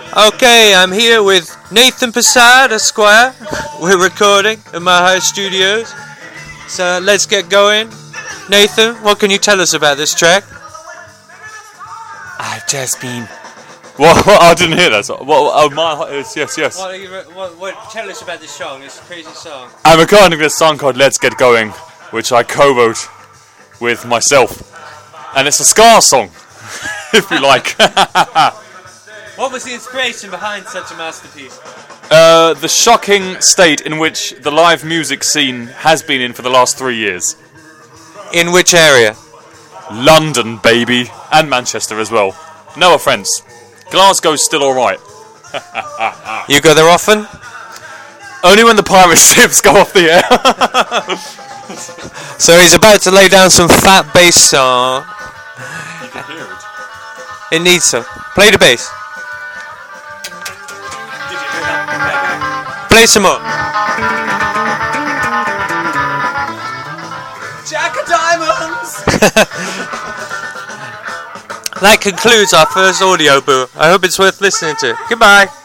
Okay, I'm here with Nathan Passad, Esquire. We're recording in my high studios. So let's get going. Nathan, what can you tell us about this track? I've just been... Well, I didn't hear that. Yes. What tell us about this song, this crazy song. I'm recording this song called Let's Get Going, which I co-wrote with myself. And it's a ska song, if you like. What was the inspiration behind such a masterpiece? The shocking state in which the live music scene has been in for the last 3 years. In which area? London, baby. And Manchester as well. No offence. Glasgow's still alright. You go there often? Only when the pirate ships go off the air. So he's about to lay down some fat bass song. You can hear it. It needs some. Play the bass. Play some more. Jack of Diamonds! That concludes our first audio boo. I hope it's worth listening to. Goodbye.